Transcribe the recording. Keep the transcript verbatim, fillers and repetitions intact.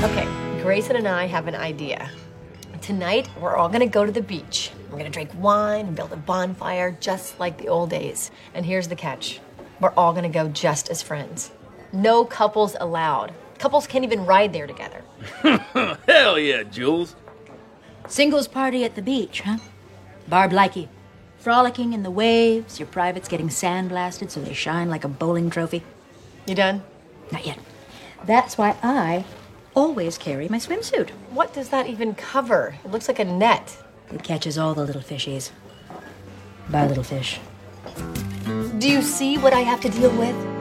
Okay, Grayson and I have an idea. Tonight, we're all gonna go to the beach. We're gonna drink wine and build a bonfire just like the old days. And here's the catch. We're all gonna go just as friends. No couples allowed. Couples can't even ride there together. Hell yeah, Jules. Singles party at the beach, huh? Barb likey. Frolicking in the waves, your privates getting sandblasted so they shine like a bowling trophy. You done? Not yet. That's why I always carry my swimsuit. What does that even cover? It looks like a net. It catches all the little fishies. Bye, little fish. Do you see what I have to deal with?